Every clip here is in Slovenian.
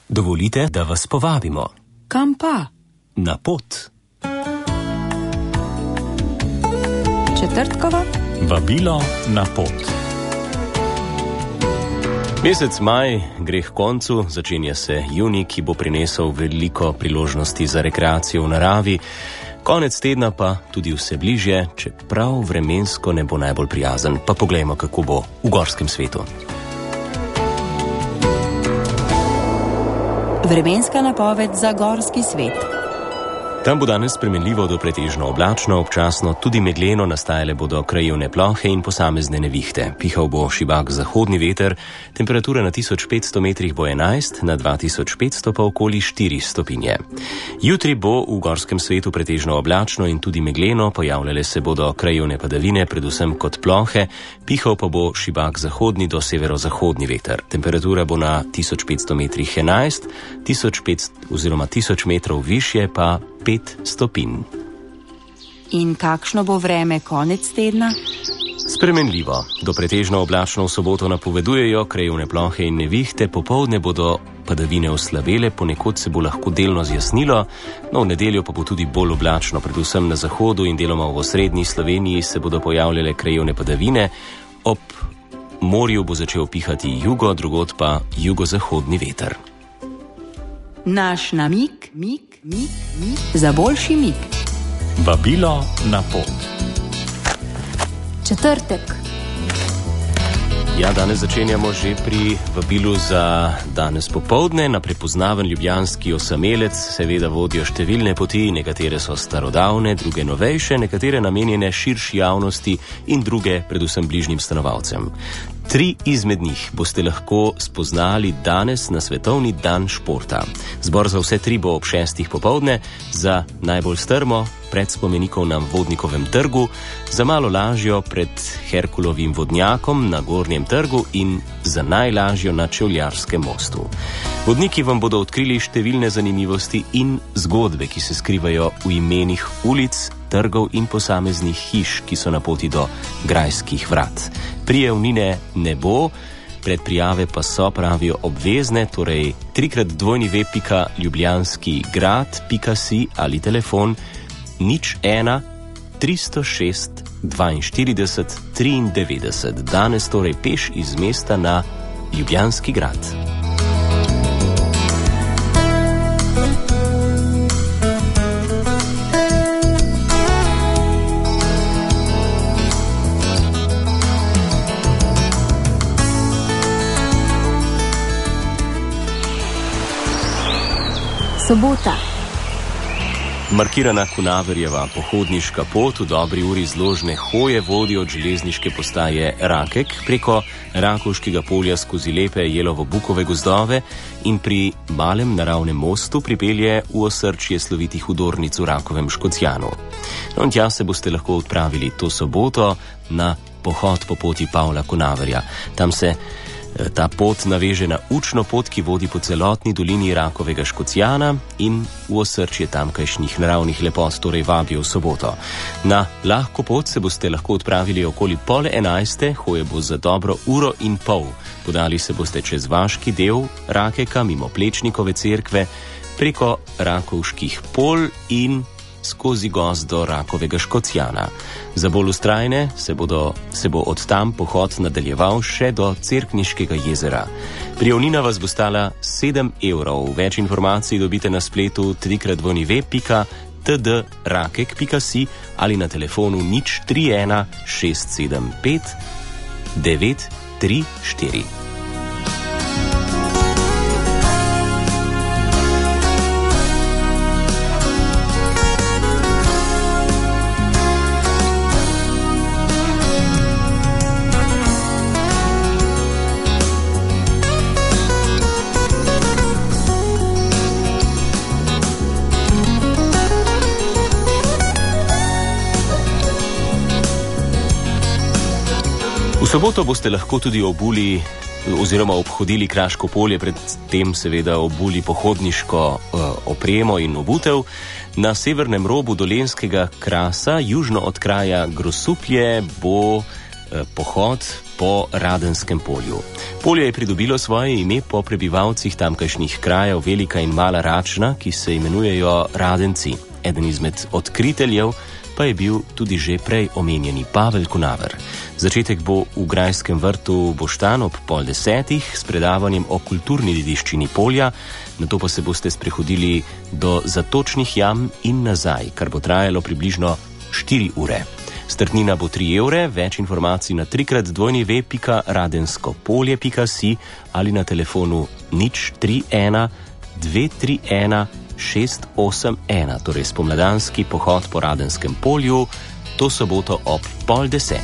Dovolite, da vas povabimo. Kam pa? Na pot. Četrtkova? Vabilo na pot. Mesec maj gre k koncu, začenja se junij, ki bo prinesel veliko priložnosti za rekreacijo v naravi. Konec tedna pa tudi vse bližje, čeprav vremensko ne bo najbolj prijazen. Pa poglejmo, kako bo v gorskem svetu. Vremenska napoved za gorski svet. Tam bo danes spremenljivo do pretežno oblačno, občasno tudi megleno, nastajale bodo krajevne plohe in posamezne nevihte. Pihal bo šibak zahodni veter, temperatura na 1500 metrih bo 11, na 2500 pa okoli 4 stopinje. Jutri bo v gorskem svetu pretežno oblačno in tudi megleno, pojavljale se bodo krajevne padavine, predvsem kot plohe, pihal pa bo šibak zahodni do severozahodni veter. Temperatura bo na 1500 metrih 11, 1000 metrov višje pa 5 stopinj. In kakšno bo vreme konec tedna? Spremenljivo. Do pretežno oblačno v soboto napovedujejo krajevne plohe in nevihte, popoldne bodo padavine oslabele, ponekod se bo lahko delno zjasnilo, no v nedeljo pa bo tudi bolj oblačno, predvsem na zahodu in deloma v osrednji Sloveniji se bodo pojavljale krajevne padavine, ob morju bo začel pihati jugo, drugod pa jugozahodni veter. Naš namig za boljši mig. Vabilo na pot. Četrtek. Ja, danes začenjamo že pri vabilu za danes popoldne. Na prepoznaven ljubljanski osamelec seveda vodijo številne poti, nekatere so starodavne, druge novejše, nekatere namenjene širši javnosti in druge predvsem bližnjim stanovalcem. 3 izmed njih boste lahko spoznali danes na Svetovni dan športa. Zbor za vse 3 bo ob 6. popoldne, za najbolj strmo pred spomenikom na Vodnikovem trgu, za malo lažjo pred Herkulovim vodnjakom na Gornjem trgu in za najlažjo na Čevljarskem mostu. Vodniki vam bodo odkrili številne zanimivosti in zgodbe, ki se skrivajo v imenih ulic, trgov in posameznih hiš, ki so na poti do grajskih vrat. Prijavnine ne bo, predprijave pa so, pravijo, obvezne, torej 3x-www.ljubljanskigrad.si ali telefon 01 306 42 93. Danes torej peš iz mesta na Ljubljanski grad. Sobota. Markirana Kunaverjeva pohodniška pot v dobri uri zložne hoje vodi od železniške postaje Rakek preko Rakovškega polja skozi lepe jelovo-bukove gozdove in pri malem naravnem mostu pripelje v osrčje slovitih udornic v Rakovem Škocjanu. No in tja se boste lahko odpravili to soboto na pohod po poti Pavla Kunaverja. Tam se ta pot naveže na učno pot, ki vodi po celotni dolini Rakovega Škocjana in v osrčje tamkajšnjih naravnih lepot, torej vabijo v soboto. Na lahko pot se boste lahko odpravili okoli 10:30, hoje bo za dobro 1,5 ure. Podali se boste čez vaški del Rakeka, mimo Plečnikove cerkve, preko Rakovških polj in skozi gozd do Rakovega Škocjana. Za bolj vztrajne se bo od tam pohod nadaljeval še do Cerkniškega jezera. Prijavnina vas bo stala 7 evrov. Več informacij dobite na spletu www.tdrakek.si ali na telefonu 031 675 934. V soboto boste lahko tudi obhodili Kraško polje, predtem seveda obuli pohodniško opremo in obutev. Na severnem robu Dolenjskega krasa, južno od kraja Grosuplje, bo pohod po Radenskem polju. Polje je pridobilo svoje ime po prebivalcih tamkajšnjih krajev Velika in Mala Račna, ki se imenujejo Radenci. Eden izmed odkriteljev pa je bil tudi že prej omenjeni Pavel Kunaver. Začetek bo v grajskem vrtu Boštan ob 9:30 s predavanjem o kulturni dediščini polja, nato pa se boste sprehodili do Zatočnih jam in nazaj, kar bo trajalo približno 4 ure. Startnina bo 3 evre, več informacij na 3x2radenskopolje.si ali na telefonu 031 231 681, torej spomladanski pohod po Radenskem polju, to soboto ob 9:30.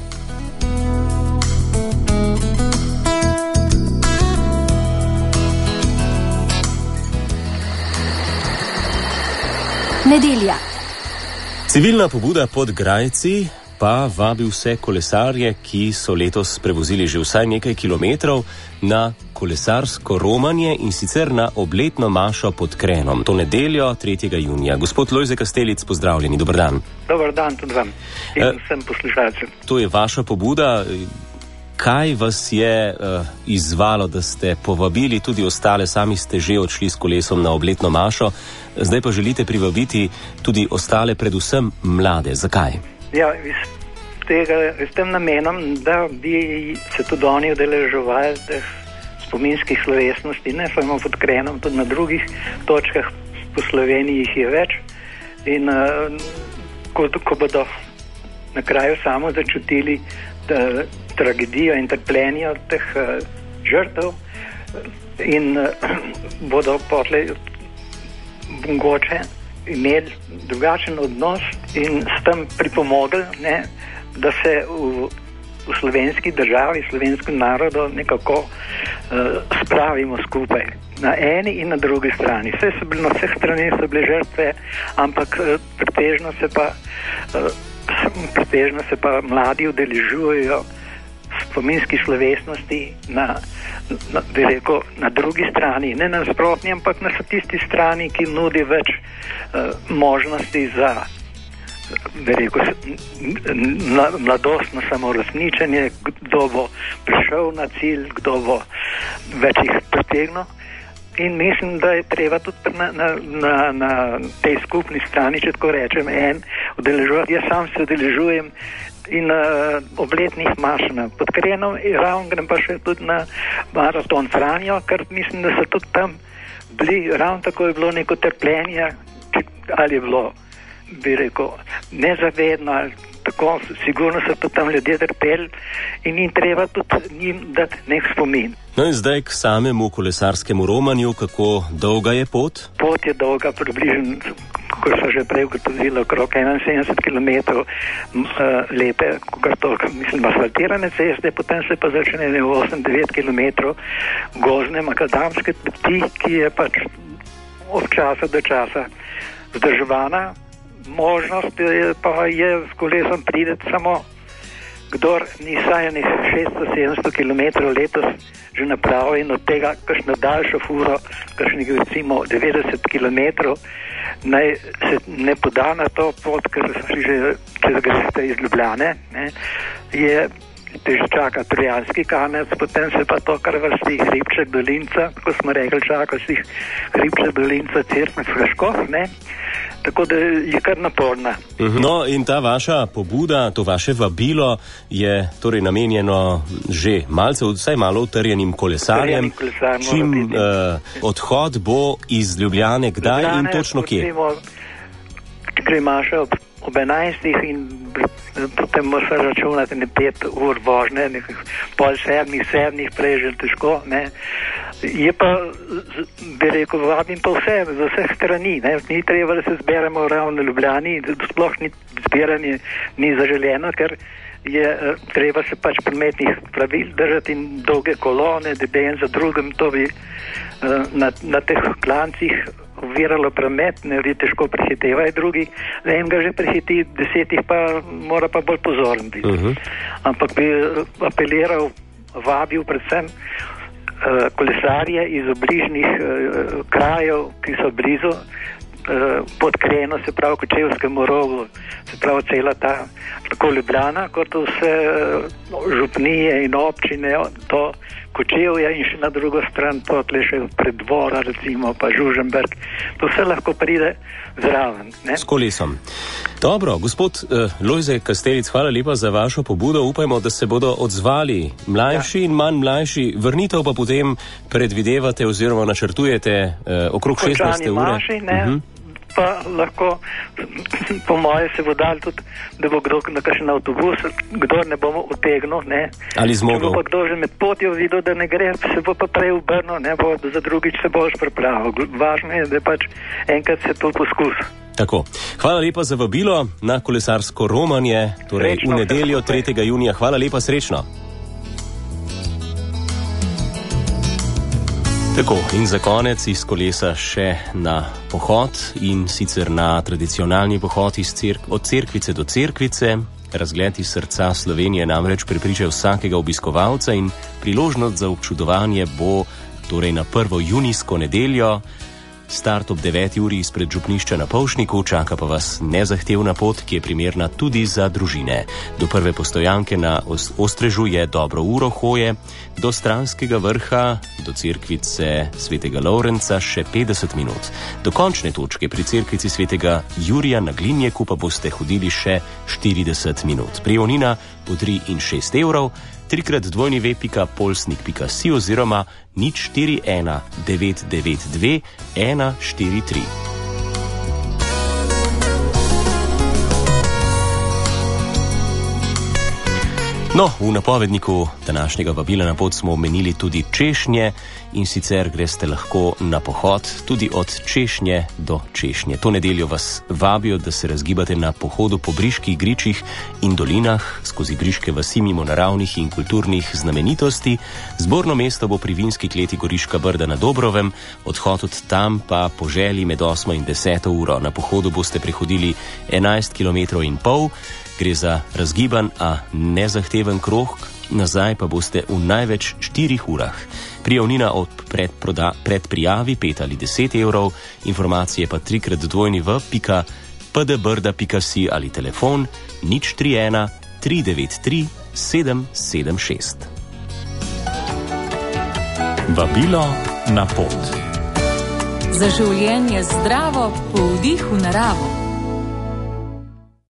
Nedelja. Civilna pobuda pod Grajci pa vabi vse kolesarje, ki so letos prevozili že vsaj nekaj kilometrov, na kolesarsko romanje in sicer na obletno mašo pod Krenom. To nedeljo 3. junija. Gospod Lojze Kastelic, pozdravljeni, dober dan. Dober dan tudi vam in vsem poslušalcem. To je vaša pobuda. Kaj vas je izzvalo, da ste povabili tudi ostale, sami ste že odšli s kolesom na obletno mašo, zdaj pa želite privabiti tudi ostale, predvsem mlade. Zakaj? Ja, s tem namenom, da bi se tudi oni udeleževali teh spominskih slovesnosti, ne samo pod Krenom, tudi na drugih točkah po Sloveniji jih je več. In ko bodo na kraju samo začutili tragedijo in trpljenje teh žrtev in bodo potlej mogoče imeli drugačen odnos in s tem pripomogli, ne, da se v slovenski državi, slovenskem narodu nekako spravimo skupaj. Na eni in na drugi strani. Vse so bili, na vseh strani so bile žrtve, ampak pretežno se pa mladi udeležujejo spominski slovesnosti na drugi strani, ne na nasprotni, ampak na tisti strani, ki nudi več možnosti za mladostno samoresničenje, kdo bo prišel na cilj, kdo bo več jih pritegnil. In mislim, da je treba tudi na tej skupni strani, če tako rečem, udeležovati. Jaz sam se udeležujem in obletnih maš pod Krenom, ravno grem pa še tudi na maraton Franjo, ker mislim, da so tudi tam bili, ravno tako je bilo neko trpljenje, ali je bilo, bi rekel, nezavedno, ali tako, sigurno so tudi tam ljudje trpeli in ni treba tudi njim dati nek spomin. No in zdaj k samemu kolesarskemu romanju, kako dolga je pot? Pot je dolga, približno, ko so že prej ugotovili, okrog 71 km lepe, mislim, asfaltirane ceste, potem se pa začne 8-9 km gozdne makadamske poti, ki je pač od časa do časa vzdrževana. Možnost pa je s kolesom prideti samo kdor ni sajenih 600-700 km letos že napravil in od tega kakšno daljšo furo, kakšnih recimo 90 km, naj se ne poda na to pot, ker že če greste iz Ljubljane, ne, te že čaka Trojanski kanec, potem se pa to kar vrsti Hribček Dolinca, ko smo rekli, čaka si Hribček Dolinca, Cerkvenska Škof, ne. Tako da je kar naporna. No in ta vaša pobuda, to vaše vabilo je torej namenjeno že malce, vsaj malo utrjenim kolesarjem. Čim odhod bo iz Ljubljane, kdaj in točno kje? Gre maša ob 11 in potem moraš računati 5 ur vožnje, pol sedmih, prej že težko, ne. Je pa, bi rekel, vabim pa vse, z vseh strani, ne. Ni treba, da se zberemo ravno v Ljubljani, sploh zbiranje ni zaželjeno, ker je treba se pač prometnih pravil držati in dolge kolone, en za drugim, to bi na teh klancih oviralo promet, ne, ljudje težko prehitevajo drugi, enega že prehiti, 10 pa mora pa bolj pozoren biti. Ampak bi apeliral, vabil predvsem kolesarje iz obližnjih krajev, ki so blizu, pod Kreno, se pravi Kočevskemu rovu, se pravi cela ta, tako Ljubljana, kot vse župnije in občine, to Kočevje in še na drugo stran, to tle še Preddvora recimo, pa Žužemberk, to vse lahko pride zraven. Ne? S kolesom. Dobro, gospod Lojze Kastelic, hvala lepa za vašo pobudo. Upajmo, da se bodo odzvali mlajši in manj mlajši. Vrnitev pa potem predvidevate oziroma načrtujete okrog 16. ure. Maši, pa lahko, po moje se bo dal tudi, da bo kdo na kakšen avtobus, kdo ne bomo utegnil, ne. Ali zmogel. Če bo pa kdo že med potjo videl, da ne gre, se bo pa prej obrnil, ne, bo za drugič se boš pripravil. Važno je, da pač enkrat se to poskusi. Tako. Hvala lepa za vabilo na kolesarsko romanje, torej srečno, v nedeljo 3. junija. Hvala lepa, srečno. Tako, in za konec iz kolesa še na pohod in sicer na tradicionalni pohod od cerkvice do cerkvice. Razgled iz srca Slovenije namreč prepriča vsakega obiskovalca in priložnost za občudovanje bo torej na 1. junijsko nedeljo. Start ob 9. uri izpred župnišča na Polšniku, čaka pa vas nezahtevna pot, ki je primerna tudi za družine. Do prve postojanke na Ostrežu je dobro uro hoje, do Stranskega vrha, do cerkvice svetega Lovrenca še 50 minut. Do končne točke pri cerkvici svetega Jurija na Glinjeku pa boste hodili še 40 minut. Prijavnina po 3 in 6 evrov, 3x2v.polsnik.si oziroma 041 992 143. No, v napovedniku današnjega vabila na pot smo omenili tudi češnje in sicer greste lahko na pohod tudi od Češnje do Češnje. To nedeljo vas vabijo, da se razgibate na pohodu po briških gričih in dolinah, skozi briške vasi mimo naravnih in kulturnih znamenitosti. Zborno mesto bo pri vinski kleti Goriška Brda na Dobrovem, odhod od tam pa po želji med 8 in 10 uro. Na pohodu boste prehodili 11,5 km. Gre za razgiban, a nezahteven krog, nazaj pa boste v največ 4 urah. Prijavnina od predprijavi 5 ali 10 evrov, informacije pa 3x2v.pdbrda.si ali telefon 031 393 776. Vabilo na pot. Za življenje zdravo, po vdihu naravo.